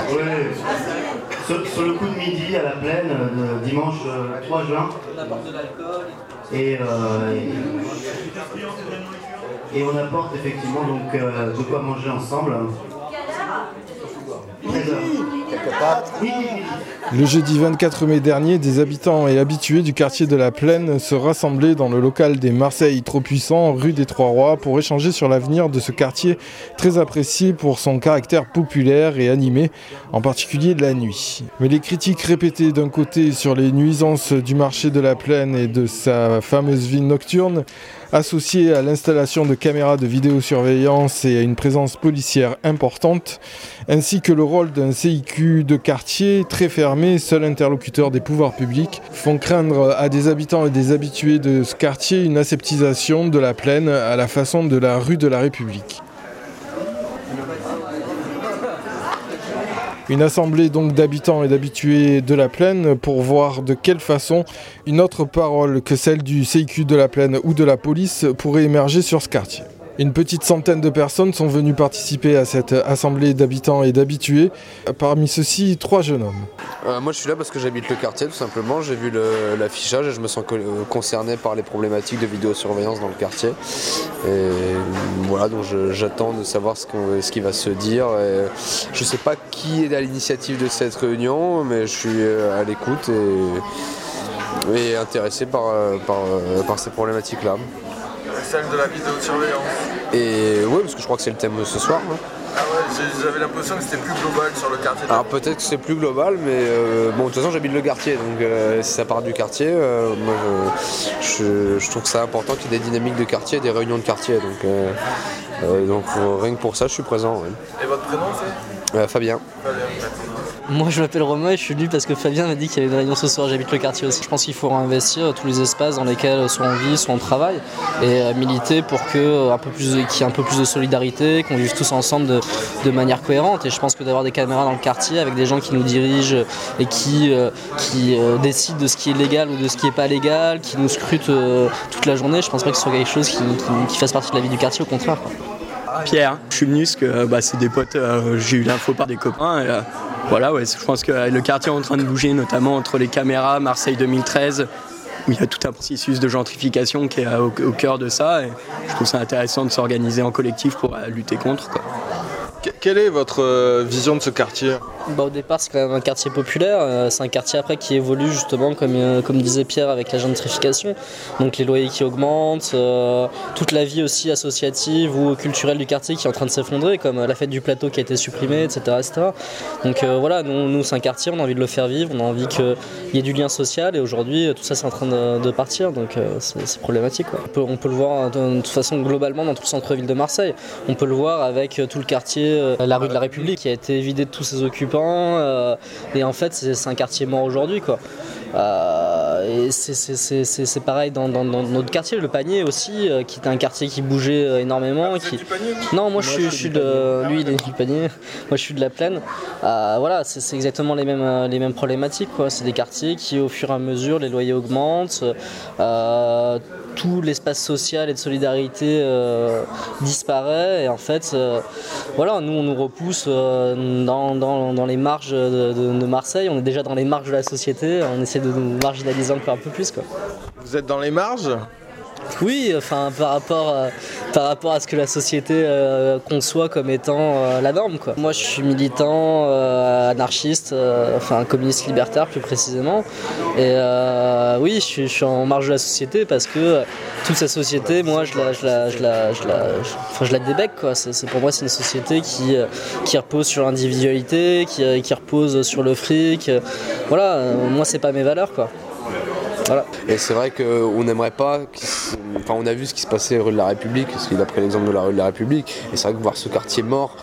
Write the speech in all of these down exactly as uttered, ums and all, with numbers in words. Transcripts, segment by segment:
Oui, sur, sur le coup de midi à la plaine, euh, dimanche euh, trois juin. On apporte de l'alcool. Et, euh, et, et on apporte effectivement donc, euh, de quoi manger ensemble. Le jeudi vingt-quatre mai dernier, des habitants et habitués du quartier de la Plaine se rassemblaient dans le local des Marseille Trop Puissants, rue des Trois-Rois, pour échanger sur l'avenir de ce quartier très apprécié pour son caractère populaire et animé, en particulier de la nuit. Mais les critiques répétées d'un côté sur les nuisances du marché de la Plaine et de sa fameuse vie nocturne, associées à l'installation de caméras de vidéosurveillance et à une présence policière importante, ainsi que le rôle d'un C I Q de quartier très fermé, seul interlocuteur des pouvoirs publics, font craindre à des habitants et des habitués de ce quartier une aseptisation de la Plaine à la façon de la rue de la République. Une assemblée donc d'habitants et d'habitués de la Plaine pour voir de quelle façon une autre parole que celle du C I Q de la Plaine ou de la police pourrait émerger sur ce quartier. Une petite centaine de personnes sont venues participer à cette assemblée d'habitants et d'habitués. Parmi ceux-ci, trois jeunes hommes. Euh, moi je suis là parce que j'habite le quartier tout simplement. J'ai vu le, l'affichage et je me sens concerné par les problématiques de vidéosurveillance dans le quartier. Et voilà, donc je, j'attends de savoir ce, qu'on, ce qui va se dire. Et je ne sais pas qui est à l'initiative de cette réunion, mais je suis à l'écoute et, et intéressé par, par, par ces problématiques-là. Celle de la vidéosurveillance. Et oui, parce que je crois que c'est le thème de ce soir. Hein. Ah ouais, j'avais l'impression que c'était plus global sur le quartier. Alors peut-être que c'est plus global, mais euh, bon, de toute façon j'habite le quartier, donc euh, si ça part du quartier, euh, moi je, je, je trouve que c'est important qu'il y ait des dynamiques de quartier, des réunions de quartier, donc, euh, euh, donc rien que pour ça je suis présent. Ouais. Et votre prénom c'est euh, Fabien. Fabien. Moi je m'appelle Romain et je suis venu parce que Fabien m'a dit qu'il y avait une réunion ce soir, j'habite le quartier aussi. Je pense qu'il faut investir tous les espaces dans lesquels soit on vit, soit on travaille et euh, militer pour que, euh, un peu plus, qu'il y ait un peu plus de solidarité, qu'on vive tous ensemble de, de manière cohérente. Et je pense que d'avoir des caméras dans le quartier avec des gens qui nous dirigent et qui, euh, qui euh, décident de ce qui est légal ou de ce qui n'est pas légal, qui nous scrutent euh, toute la journée, je pense pas que ce soit quelque chose qui, qui, qui fasse partie de la vie du quartier, au contraire, quoi. Pierre, je suis venu parce que bah, c'est des potes, euh, j'ai eu l'info par des copains. Et, euh, voilà, ouais, je pense que le quartier est en train de bouger, notamment entre les caméras, Marseille deux mille treize, où il y a tout un processus de gentrification qui est au, au cœur de ça. Et je trouve ça intéressant de s'organiser en collectif pour euh, lutter contre, quoi. Quelle est votre vision de ce quartier ? Bah, au départ, c'est quand même un quartier populaire. Euh, c'est un quartier après qui évolue justement, comme, euh, comme disait Pierre, avec la gentrification. Donc les loyers qui augmentent, euh, toute la vie aussi associative ou culturelle du quartier qui est en train de s'effondrer, comme euh, la fête du plateau qui a été supprimée, et cetera et cetera. Donc euh, voilà, nous, nous c'est un quartier, on a envie de le faire vivre, on a envie qu'il y ait du lien social et aujourd'hui tout ça c'est en train de, de partir, donc euh, c'est, c'est problématique, quoi. On peut, on peut le voir de, de toute façon globalement dans tout le centre-ville de Marseille. On peut le voir avec tout le quartier, euh, la rue de la République qui a été vidée de tous ses occupants. Euh, et en fait c'est, c'est un quartier mort aujourd'hui, quoi. Euh, et c'est, c'est, c'est, c'est, c'est pareil dans, dans, dans notre quartier, le Panier aussi, euh, qui était un quartier qui bougeait euh, énormément. Ah, qui... du Panier, non, moi je suis, je suis de, lui il est du Panier, moi je suis de la Plaine. Euh, voilà, c'est, c'est exactement les mêmes, les mêmes problématiques, quoi. C'est des quartiers qui au fur et à mesure les loyers augmentent. Euh, tout l'espace social et de solidarité euh, disparaît et en fait euh, voilà, nous on nous repousse euh, dans, dans, dans les marges de, de, de Marseille, on est déjà dans les marges de la société, on essaie de nous marginaliser encore un peu plus, quoi. Vous êtes dans les marges ? Oui, enfin par rapport, euh, par rapport à ce que la société euh, conçoit comme étant euh, la norme, quoi. Moi je suis militant euh, anarchiste, euh, enfin communiste libertaire plus précisément. Et euh, oui, je suis, je suis en marge de la société parce que euh, toute cette société, moi je la, je la, je la, je la, je, enfin, je la débecque, quoi. C'est, c'est, pour moi c'est une société qui, euh, qui repose sur l'individualité, qui, qui repose sur le fric. Euh, voilà, euh, moi c'est pas mes valeurs, quoi. Voilà. Et c'est vrai qu'on n'aimerait pas, enfin on a vu ce qui se passait rue de la République, parce qu'il a pris l'exemple de la rue de la République, et c'est vrai que voir ce quartier mort,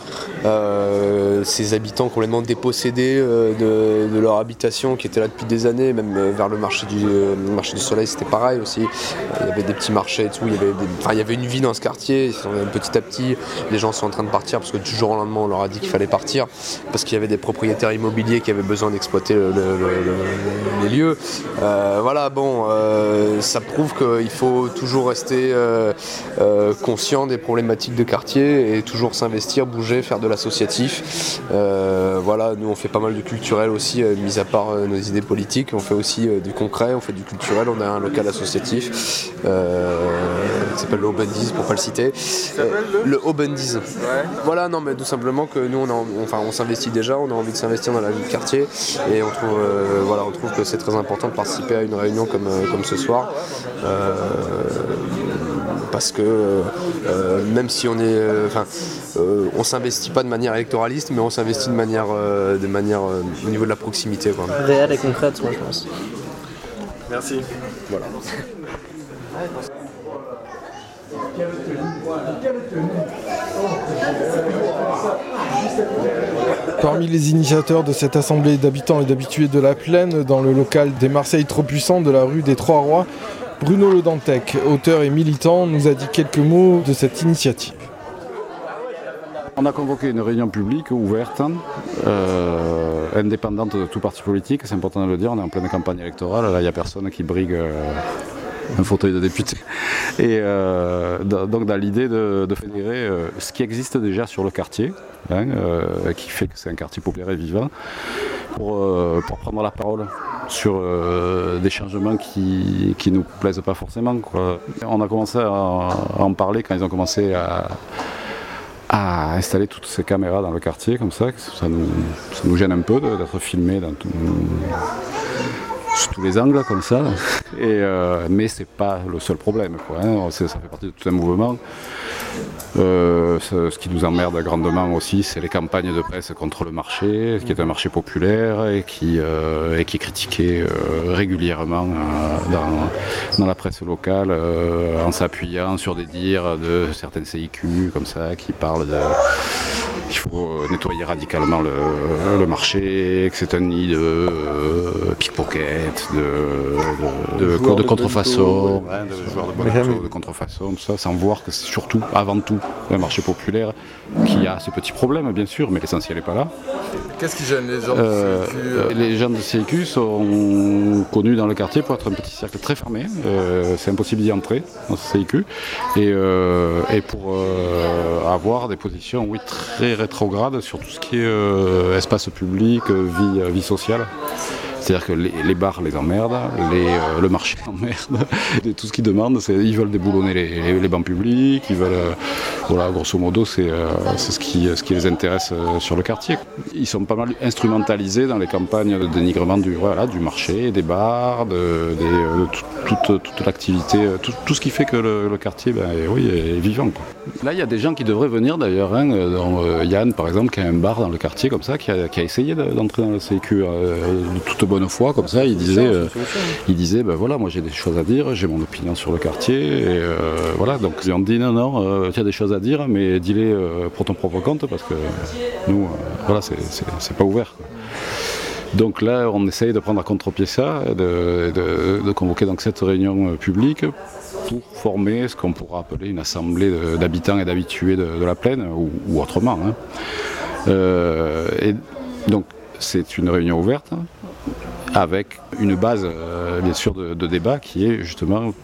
euh, ces habitants complètement dépossédés euh, de, de leur habitation qui étaient là depuis des années, même vers le marché du, euh, le marché du Soleil c'était pareil aussi, il y avait des petits marchés et tout, il y avait, des, enfin, il y avait une vie dans ce quartier, petit à petit les gens sont en train de partir parce que du jour au lendemain on leur a dit qu'il fallait partir, parce qu'il y avait des propriétaires immobiliers qui avaient besoin d'exploiter le, le, le, le, les lieux, euh, voilà. Bon, euh, ça prouve qu'il faut toujours toujours rester euh, euh, conscient des problématiques de quartier et toujours s'investir, bouger, faire de l'associatif. Euh, voilà, nous on fait pas mal de culturel aussi, euh, mis à part euh, nos idées politiques, on fait aussi euh, du concret, on fait du culturel, on a un local associatif euh, qui s'appelle le Obendies pour pas le citer. Euh, le Obendies. Ouais. Voilà, non mais tout simplement que nous on, a, enfin, on s'investit déjà, on a envie de s'investir dans la vie de quartier et on trouve, euh, voilà, on trouve que c'est très important de participer à une réunion comme, euh, comme ce soir. Euh, parce que euh, même si on est, euh, enfin, euh, on s'investit pas de manière électoraliste, mais on s'investit de manière, euh, de manière euh, au niveau de la proximité, quoi. Réelle et concrète, moi je pense. Merci. Voilà. Parmi les initiateurs de cette assemblée d'habitants et d'habitués de la Plaine, dans le local des Marseille trop puissants de la rue des Trois Rois, Bruno Le Dantec, auteur et militant, nous a dit quelques mots de cette initiative. On a convoqué une réunion publique ouverte, euh, indépendante de tout parti politique, c'est important de le dire, on est en pleine campagne électorale, là il n'y a personne qui brigue euh, un fauteuil de député. Et euh, donc dans l'idée de, de fédérer euh, ce qui existe déjà sur le quartier, hein, euh, qui fait que c'est un quartier populaire et vivant, pour, euh, pour prendre la parole sur euh, des changements qui ne nous plaisent pas forcément, quoi. On a commencé à, à en parler quand ils ont commencé à à installer toutes ces caméras dans le quartier, comme ça, ça nous, ça nous gêne un peu d'être filmé dans tout, sous tous les angles, comme ça. Et, euh, mais c'est pas le seul problème, quoi, hein. Ça fait partie de tout un mouvement. Euh, ce, ce qui nous emmerde grandement aussi, c'est les campagnes de presse contre le marché, qui est un marché populaire et qui, euh, et qui est critiqué euh, régulièrement euh, dans, dans la presse locale, euh, en s'appuyant sur des dires de certaines C I Q, comme ça, qui parlent de qu'il faut nettoyer radicalement le, le marché, que c'est un nid de euh, pickpocket, de, de, de, de, de contrefaçon, ouais, de joueurs de bonne de contrefaçon, tout ça, sans voir que c'est surtout, avant tout, un marché populaire qui a ce petit problème, bien sûr, mais l'essentiel n'est pas là. Qu'est-ce qui gêne les gens euh, de C I Q euh, Les gens de C I Q sont connus dans le quartier pour être un petit cercle très fermé, euh, c'est impossible d'y entrer dans ce C I Q, et, euh, et pour euh, avoir des positions, oui, très rétrogrades sur tout ce qui est euh, espace public, vie, vie sociale. C'est-à-dire que les, les bars les emmerdent, les, euh, le marché emmerde, et tout ce qu'ils demandent, c'est ils veulent déboulonner les, les, les bancs publics, ils veulent, euh, voilà, grosso modo, c'est, euh, c'est ce, qui, ce qui les intéresse euh, sur le quartier. Ils sont pas mal instrumentalisés dans les campagnes de dénigrement du, voilà, du marché, des bars, de, des, de tout, toute, toute l'activité, tout, tout ce qui fait que le, le quartier, ben, oui, est vivant, quoi. Là, il y a des gens qui devraient venir d'ailleurs, hein, dont, euh, Yann par exemple, qui a un bar dans le quartier comme ça, qui a, qui a essayé de, d'entrer dans le C I Q euh, de toute bonne foi, comme ça, il disait, euh, il disait, ben voilà, moi j'ai des choses à dire, j'ai mon opinion sur le quartier, et euh, voilà, donc ils ont dit non, non, euh, tu as des choses à dire, mais dis-les euh, pour ton propre compte, parce que nous, euh, voilà, c'est, c'est, c'est pas ouvert, quoi. Donc là, on essaye de prendre à contre-pied ça, de, de, de convoquer donc cette réunion publique pour former ce qu'on pourra appeler une assemblée de, d'habitants et d'habitués de, de la Plaine, ou, ou autrement, hein. Euh, et donc, c'est une réunion ouverte, avec une base, euh, bien sûr, de, de débat qui est justement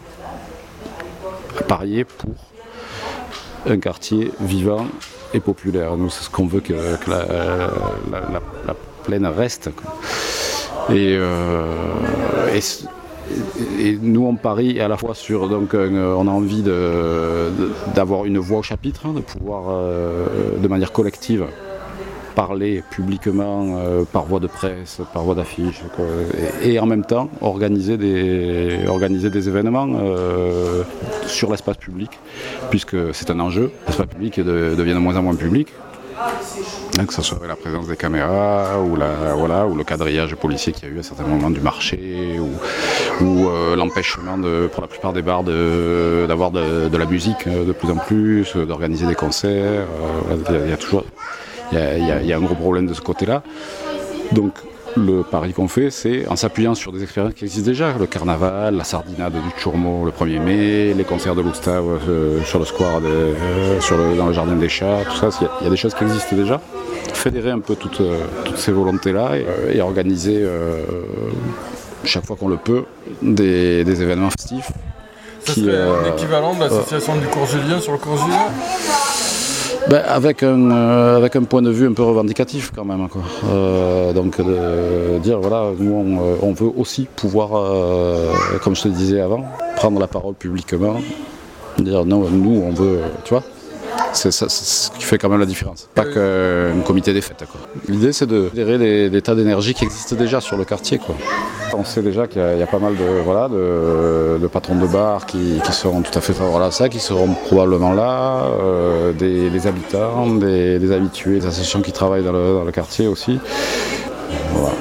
parier pour un quartier vivant et populaire. Nous, c'est ce qu'on veut que, que la, la, la, la Plaine reste, quoi. Et, euh, et, et nous, on parie à la fois sur, donc, un, on a envie de, de, d'avoir une voix au chapitre, hein, de pouvoir, euh, de manière collective, parler publiquement euh, par voie de presse, par voie d'affiche, quoi, et, et en même temps organiser des, organiser des événements euh, sur l'espace public, puisque c'est un enjeu. L'espace public de, devient de moins en moins public, hein, que ce soit la présence des caméras ou, la, voilà, ou le quadrillage policier qu'il y a eu à certains moments du marché, ou, ou euh, l'empêchement de, pour la plupart des bars de, d'avoir de, de la musique de plus en plus, d'organiser des concerts. Euh, il y a, il y a toujours... Il y, a, il, y a, il y a un gros problème de ce côté-là. Donc le pari qu'on fait, c'est en s'appuyant sur des expériences qui existent déjà, le carnaval, la sardinade du Tchourmo le premier mai, les concerts de l'Oustave euh, sur le square, de, euh, sur le, dans le jardin des chats, tout ça, il y, a, il y a des choses qui existent déjà. Fédérer un peu toutes, euh, toutes ces volontés-là et, euh, et organiser, euh, chaque fois qu'on le peut, des, des événements festifs qui, serait euh, l'équivalent de l'association euh, du cours Julien sur le cours Julien. Ben, avec, un, euh, avec un point de vue un peu revendicatif quand même. Quoi. Euh, donc de dire voilà, nous on, on veut aussi pouvoir, euh, comme je te disais avant, prendre la parole publiquement, dire non, nous on veut, tu vois. C'est ça c'est ce qui fait quand même la différence. Pas qu'un comité des fêtes. Quoi. L'idée c'est de gérer les, les tas d'énergie qui existent déjà sur le quartier. Quoi. On sait déjà qu'il y a, il y a pas mal de, voilà, de, de patrons de bars qui, qui seront tout à fait favorables à ça, qui seront probablement là, euh, des, des habitants, des, des habitués, des associations qui travaillent dans le, dans le quartier aussi. Voilà.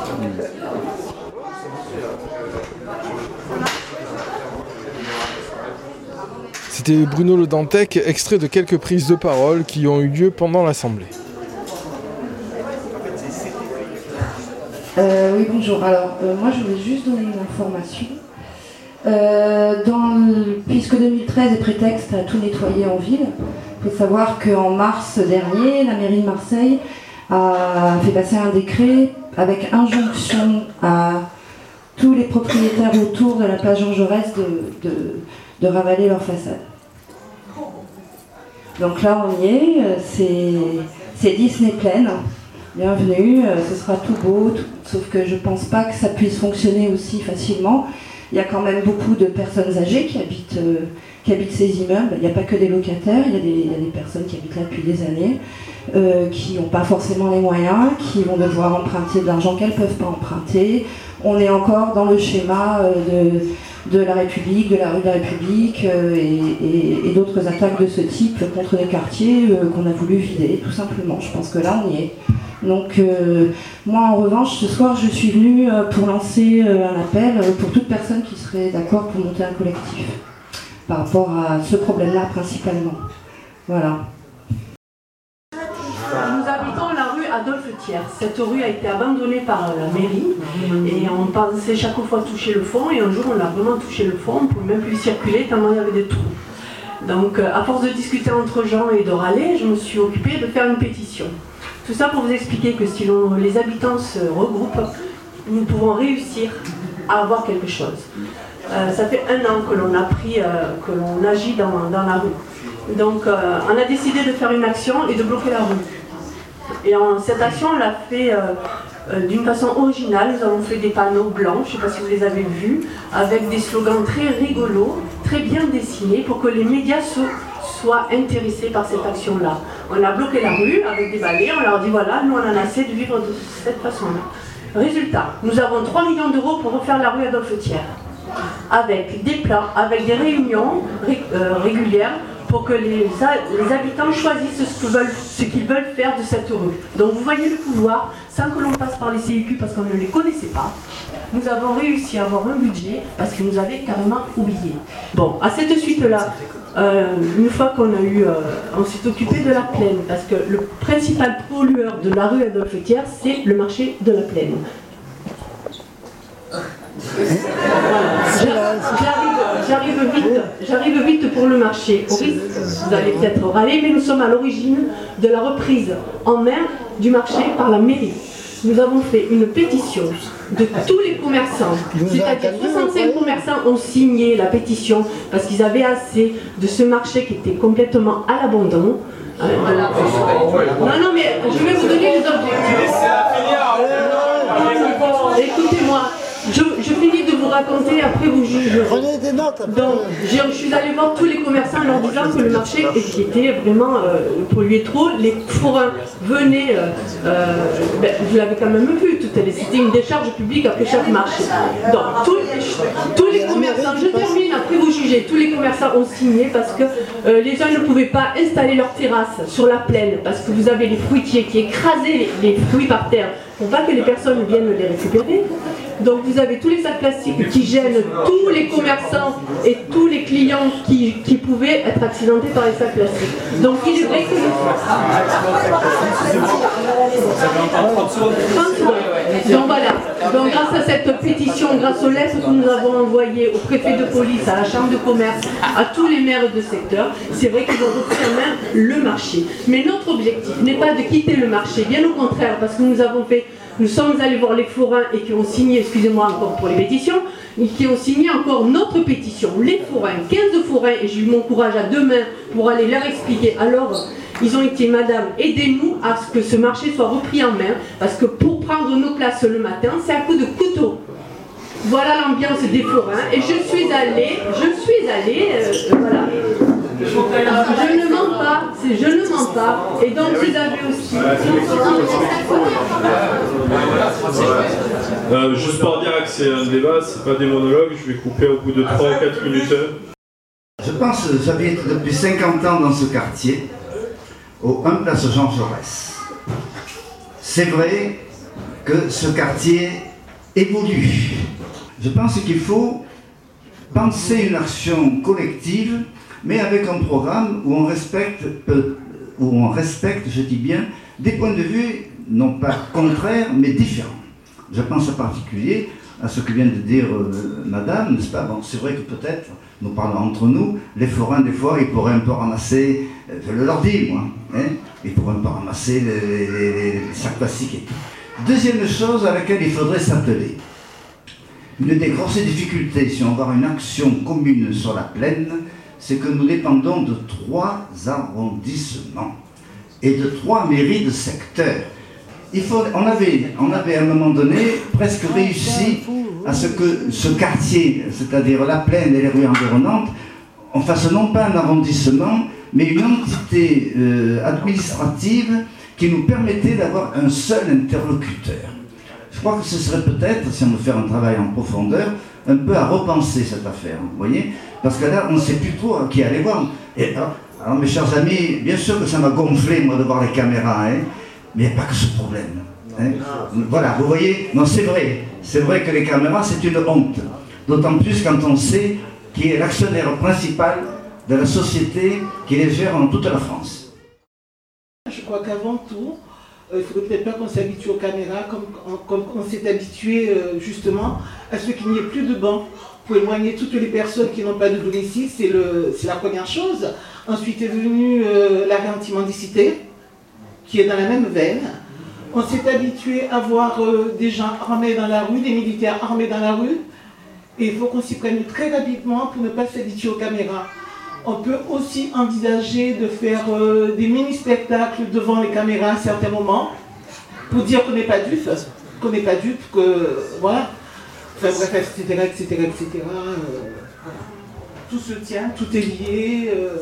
C'était Bruno Le Dantec, extrait de quelques prises de parole qui ont eu lieu pendant l'Assemblée. Euh, oui, bonjour. Alors, euh, moi, je voulais juste donner une information. Euh, dans le, puisque deux mille treize est prétexte à tout nettoyer en ville, il faut savoir qu'en mars dernier, la mairie de Marseille a fait passer un décret avec injonction à tous les propriétaires autour de la plage Jean Jaurès de, de, de ravaler leur façade. Donc là, on y est, c'est, c'est Disney pleine. Bienvenue, ce sera tout beau, tout, sauf que je ne pense pas que ça puisse fonctionner aussi facilement. Il y a quand même beaucoup de personnes âgées qui habitent, euh, qui habitent ces immeubles. Il n'y a pas que des locataires, il y a des, il y a des personnes qui habitent là depuis des années, euh, qui n'ont pas forcément les moyens, qui vont devoir emprunter de l'argent qu'elles ne peuvent pas emprunter. On est encore dans le schéma euh, de, de la République, de la rue de la République euh, et, et, et d'autres attaques de ce type contre les quartiers euh, qu'on a voulu vider, tout simplement. Je pense que là, on y est. Donc euh, moi en revanche ce soir je suis venue euh, pour lancer euh, un appel euh, pour toute personne qui serait d'accord pour monter un collectif par rapport à ce problème-là principalement. Voilà. Nous habitons la rue Adolphe Thiers. Cette rue a été abandonnée par la mairie et on pensait chaque fois toucher le fond et un jour on a vraiment touché le fond, on ne pouvait même plus circuler tellement il y avait des trous. Donc à force de discuter entre gens et de râler, je me suis occupée de faire une pétition. Tout ça pour vous expliquer que si l'on, les habitants se regroupent, nous pouvons réussir à avoir quelque chose. Euh, ça fait un an que l'on a pris, euh, que l'on agit dans, dans la rue. Donc euh, on a décidé de faire une action et de bloquer la rue. Et en, cette action, on l'a fait euh, euh, d'une façon originale. Nous avons fait des panneaux blancs, je ne sais pas si vous les avez vus, avec des slogans très rigolos, très bien dessinés, pour que les médias se soient intéressés par cette action-là. On a bloqué la rue avec des balais, on leur dit voilà, nous on en a assez de vivre de cette façon-là. Résultat, nous avons trois millions d'euros pour refaire la rue Adolphe Thiers, avec des plans, avec des réunions ré, euh, régulières pour que les, les habitants choisissent ce qu'ils veulent, ce qu'ils veulent faire de cette rue. Donc vous voyez le pouvoir, sans que l'on passe par les C I Q parce qu'on ne les connaissait pas. Nous avons réussi à avoir un budget parce qu'ils nous avaient carrément oubliés. Bon, à cette suite-là, Euh, une fois qu'on a eu, euh, on s'est occupé de la plaine, parce que le principal pollueur de la rue Adolphe Thiers, c'est le marché de la plaine. J'arrive vite, j'arrive vite pour le marché. Au risque, vous allez peut-être râler, mais nous sommes à l'origine de la reprise en main du marché par la mairie. Nous avons fait une pétition de tous les commerçants, c'est-à-dire soixante-cinq commerçants ont signé la pétition parce qu'ils avaient assez de ce marché qui était complètement à l'abandon. Euh, non, non, mais je vais vous donner les objectifs. Écoutez-moi, je, je finis de vous raconter, après vous jugerez. Prenez des notes. Donc, je suis allée voir tous les commerçants en leur disant que le marché était vraiment euh, pollué trop. Les forains venaient, euh, euh, ben, vous l'avez quand même vu, c'était une décharge publique après chaque marché. Donc, tous les, tous les commerçants, je termine, après vous jugez, tous les commerçants ont signé parce que euh, les gens ne pouvaient pas installer leur terrasse sur la plaine parce que vous avez les fruitiers qui écrasaient les, les fruits par terre pour pas que les personnes viennent les récupérer. Donc vous avez tous les sacs plastiques qui gênent tous les commerçants et tous les clients qui, qui pouvaient être accidentés par les sacs plastiques. Donc il est vrai que... trente secondes. Donc voilà. Donc grâce à cette pétition, grâce aux lettres que nous avons envoyées au préfet de police, à la chambre de commerce, à tous les maires de secteur, c'est vrai qu'ils ont repris en main le marché. Mais notre objectif n'est pas de quitter le marché, bien au contraire, parce que nous avons fait, nous sommes allés voir les forains et qui ont signé, excusez-moi encore pour les pétitions, qui ont signé encore notre pétition. Les forains, quinze forains, et j'ai eu mon courage à deux mains pour aller leur expliquer. Alors, ils ont été, madame, aidez-nous à ce que ce marché soit repris en main, parce que pour prendre nos places le matin, c'est à coup de couteau. Voilà l'ambiance des forains, et je suis allée, je suis allée, euh, voilà. Je ne mens pas, c'est je ne mens pas, et donc vous avez aussi... Euh, juste pour dire que c'est un débat, c'est pas des monologues, je vais couper au bout de trois ou quatre minutes. Je pense que j'habite depuis cinquante ans dans ce quartier, au un place Jean Jaurès. C'est vrai que ce quartier évolue. Je pense qu'il faut penser une action collective, mais avec un programme où on respecte, euh, où on respecte, je dis bien, des points de vue non pas contraires, mais différents. Je pense en particulier à ce que vient de dire euh, madame, n'est-ce pas? Bon, c'est vrai que peut-être, nous parlons entre nous, les forains, des fois, ils pourraient un peu ramasser, euh, je le leur dis, moi, hein, ils pourraient un peu ramasser les, les, les, les sacs plastiques et tout. Deuxième chose à laquelle il faudrait s'atteler. Une des grosses difficultés, si on veut avoir une action commune sur la plaine, c'est que nous dépendons de trois arrondissements et de trois mairies de secteur. Il faut, on, avait, on avait à un moment donné presque réussi à ce que ce quartier, c'est-à-dire la plaine et les rues environnantes, on fasse non pas un arrondissement, mais une entité euh, administrative qui nous permettait d'avoir un seul interlocuteur. Je crois que ce serait peut-être, si on veut faire un travail en profondeur, un peu à repenser cette affaire, vous voyez? Parce que là, on ne sait plus trop à qui aller voir. Et alors, alors, mes chers amis, bien sûr que ça m'a gonflé, moi, de voir les caméras, hein, mais il n'y a pas que ce problème. Hein. Voilà, vous voyez, non, c'est vrai. C'est vrai que les caméras, c'est une honte. D'autant plus quand on sait qui est l'actionnaire principal de la société qui les gère dans toute la France. Je crois qu'avant tout, il ne faudrait peut-être pas qu'on s'habitue aux caméras comme, comme on s'est habitué euh, justement à ce qu'il n'y ait plus de bancs pour éloigner toutes les personnes qui n'ont pas de domicile, c'est la première chose. Ensuite est venue euh, la réantimendicité, qui est dans la même veine. On s'est habitué à voir euh, des gens armés dans la rue, des militaires armés dans la rue, et il faut qu'on s'y prenne très rapidement pour ne pas s'habituer aux caméras. On peut aussi envisager de faire euh, des mini-spectacles devant les caméras à certains moments, pour dire qu'on n'est pas dupe, qu'on n'est pas dupe, que voilà. Enfin bref, et cetera, et cetera, et cetera. Euh, tout se tient, tout est lié. Euh...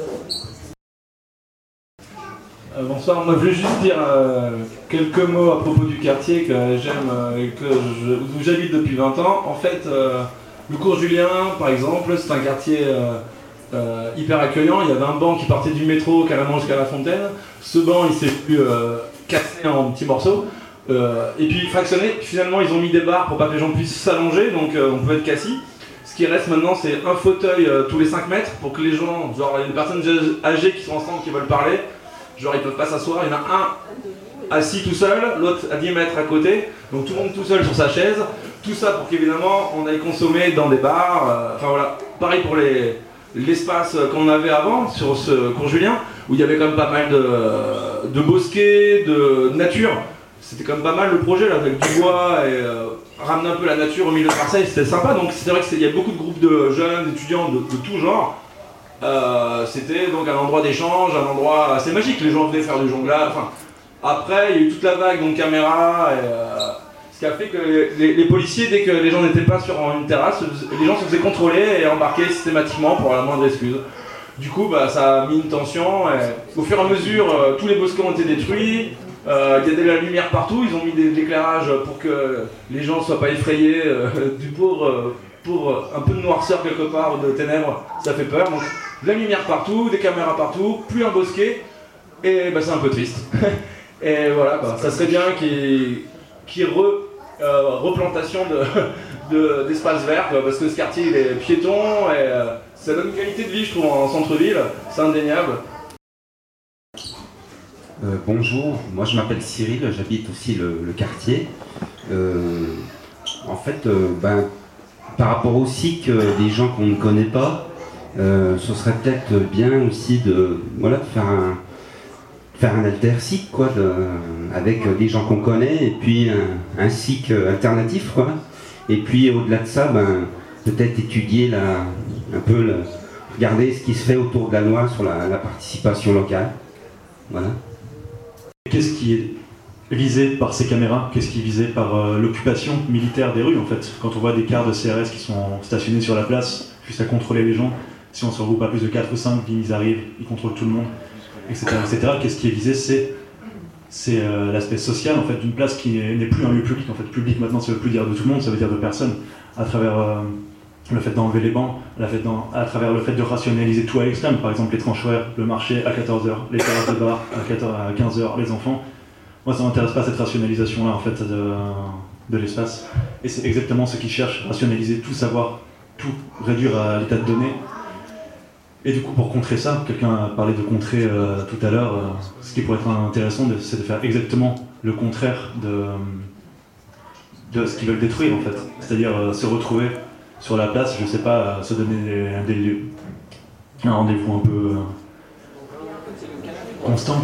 Euh, bonsoir, moi je voulais juste dire euh, quelques mots à propos du quartier que j'aime, euh, que je, où j'habite depuis vingt ans. En fait, euh, le cours Julien, par exemple, c'est un quartier euh, euh, hyper accueillant. Il y avait un banc qui partait du métro carrément jusqu'à la fontaine. Ce banc, il s'est vu euh, cassé en petits morceaux. Euh, et puis fractionné. Finalement, ils ont mis des barres pour pas que les gens puissent s'allonger, donc euh, on peut être cassis. Ce qui reste maintenant, c'est un fauteuil euh, tous les cinq mètres pour que les gens, genre il y a une personne âgée qui sont ensemble, qui veulent parler. Genre ils peuvent pas s'asseoir, il y en a un assis tout seul, l'autre à dix mètres à côté, donc tout le monde tout seul sur sa chaise, tout ça pour qu'évidemment on aille consommer dans des bars, euh, enfin voilà, pareil pour les l'espace qu'on avait avant sur ce cours Julien, où il y avait quand même pas mal de, de bosquets, de nature, c'était quand même pas mal le projet là, avec du bois et euh, ramener un peu la nature au milieu de Marseille, c'était sympa, donc c'est vrai qu'il y a beaucoup de groupes de jeunes, d'étudiants de, de tout genre. Euh, c'était donc un endroit d'échange, un endroit assez magique, les gens venaient faire du jonglage, enfin, après il y a eu toute la vague donc caméra, et, euh, ce qui a fait que les, les, les policiers, dès que les gens n'étaient pas sur une terrasse, les gens se faisaient contrôler et embarquer systématiquement pour la moindre excuse. Du coup bah, ça a mis une tension, et au fur et à mesure euh, tous les bosquets ont été détruits, euh, il y a de la lumière partout, ils ont mis de l'éclairage pour que les gens ne soient pas effrayés euh, du pauvre, euh, pour un peu de noirceur quelque part, de ténèbres, ça fait peur. Donc, de la lumière partout, des caméras partout, plus un bosquet, et bah, c'est un peu triste. Et voilà, bah, ça serait bien qu'il y qu ait re, euh, replantation d'espaces de, de, verts, quoi, parce que ce quartier il est piéton, et euh, ça donne une qualité de vie, je trouve, en centre-ville, c'est indéniable. Euh, bonjour, moi je m'appelle Cyril, j'habite aussi le, le quartier. Euh, en fait, euh, ben, par rapport aussi que des gens qu'on ne connaît pas, euh, ce serait peut-être bien aussi de, voilà, de faire un, faire un alter-cycle, quoi, de, avec des gens qu'on connaît, et puis un, un cycle alternatif, quoi. Et puis au-delà de ça, ben, peut-être étudier la, un peu, le, regarder ce qui se fait autour de la loi sur la, la participation locale. Voilà. Qu'est-ce qui est visé par ces caméras? Qu'est-ce qui est visé par euh, l'occupation militaire des rues, en fait? Quand on voit des cars de C R S qui sont stationnés sur la place, juste à contrôler les gens, si on se regroupe à plus de quatre ou cinq, ils arrivent, ils contrôlent tout le monde, et cetera et cetera. Qu'est-ce qui est visé? C'est c'est euh, l'aspect social, en fait, d'une place qui n'est plus un lieu public. En fait, public maintenant, ça ne veut plus dire de tout le monde, ça veut dire de personne. À travers euh, le fait d'enlever les bancs, la fait à travers le fait de rationaliser tout à l'extrême, par exemple les tranches horaires, le marché à quatorze heures, les terrasses de bar à quinze heures, les enfants. Moi, ça ne m'intéresse pas cette rationalisation-là, en fait, de, de l'espace. Et c'est exactement ce qu'ils cherchent, rationaliser tout, savoir tout, réduire à l'état de données. Et du coup, pour contrer ça, quelqu'un a parlé de contrer euh, tout à l'heure, euh, ce qui pourrait être intéressant, c'est de faire exactement le contraire de, de ce qu'ils veulent détruire, en fait. C'est-à-dire euh, se retrouver sur la place, je sais pas, euh, se donner des, des lieux, un rendez-vous un peu euh, constant.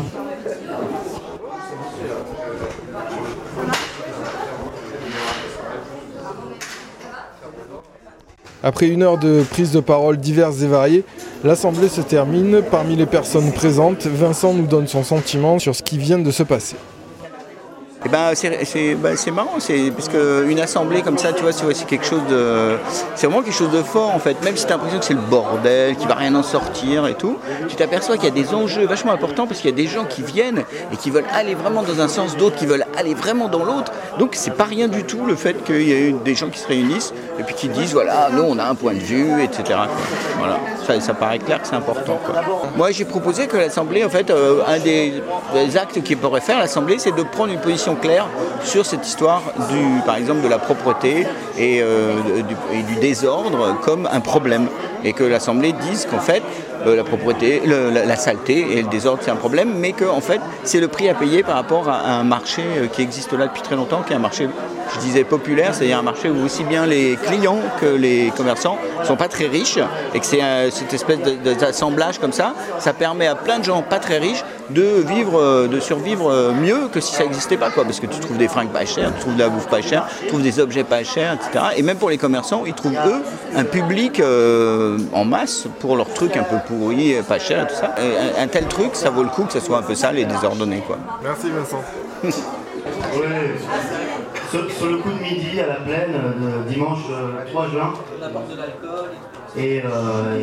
Après une heure de prise de parole diverses et variées, l'Assemblée se termine. Parmi les personnes présentes, Vincent nous donne son sentiment sur ce qui vient de se passer. Eh ben, c'est ben, marrant, parce qu'une assemblée comme ça, tu vois, c'est quelque chose de. C'est vraiment quelque chose de fort en fait. Même si tu as l'impression que c'est le bordel, qu'il ne va rien en sortir et tout, tu t'aperçois qu'il y a des enjeux vachement importants parce qu'il y a des gens qui viennent et qui veulent aller vraiment dans un sens, d'autres qui veulent aller vraiment dans l'autre. Donc c'est pas rien du tout le fait qu'il y ait des gens qui se réunissent et puis qui disent voilà, nous on a un point de vue, et cetera. Voilà, ça, ça paraît clair que c'est important, quoi. Moi j'ai proposé que l'Assemblée, en fait, euh, un des, des actes qu'il pourrait faire l'Assemblée, c'est de prendre une position claire sur cette histoire du, par exemple, de la propreté et, euh, du, et du désordre comme un problème, et que l'Assemblée dise qu'en fait euh, la propreté, le, la, la saleté et le désordre c'est un problème, mais que en fait c'est le prix à payer par rapport à, à un marché euh, qui existe là depuis très longtemps, qui est un marché, je disais, populaire, c'est-à-dire un marché où aussi bien les clients que les commerçants ne sont pas très riches, et que c'est euh, cette espèce d'assemblage comme ça, ça permet à plein de gens pas très riches de vivre, de survivre mieux que si ça n'existait pas, quoi, parce que tu trouves des fringues pas chères, tu trouves de la bouffe pas chère, tu trouves des objets pas chers, et cetera. Et même pour les commerçants, ils trouvent eux un public euh, en masse pour leurs trucs un peu pourris, pas chers et tout ça. Et un, un tel truc, ça vaut le coup que ça soit un peu sale et désordonné, quoi. Merci Vincent. Ouais. Sur, sur le coup de midi à la plaine, euh, dimanche euh, trois juin. Et, euh,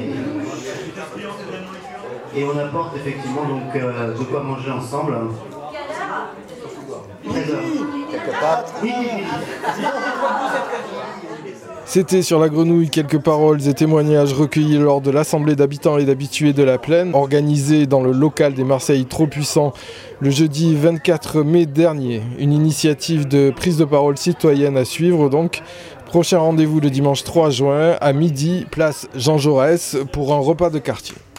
et, et on apporte effectivement donc euh, de quoi manger ensemble. treize heures. Oui, oui, oui. C'était sur la grenouille quelques paroles et témoignages recueillis lors de l'Assemblée d'habitants et d'habitués de la Plaine, organisée dans le local des Marseilles Trop Puissants le jeudi vingt-quatre mai dernier. Une initiative de prise de parole citoyenne à suivre donc. Prochain rendez-vous le dimanche trois juin à midi, place Jean Jaurès, pour un repas de quartier.